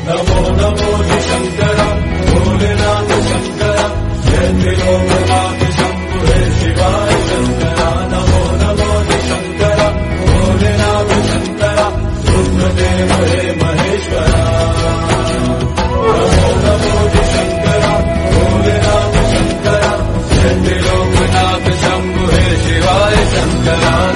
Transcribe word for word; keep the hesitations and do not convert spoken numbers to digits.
नमो नमो शंकर भोलेनाथ शंकर जय त्रिलोकनाथ शंभु हे शिवाय शंकर नमो नमो शंकर भोलेनाथ शंकर रुद्रदेव हे महेश्वर नमो नमो शंकर भोलेनाथ शंकर जय त्रिलोकनाथ शंभु हे शिवाय शंकर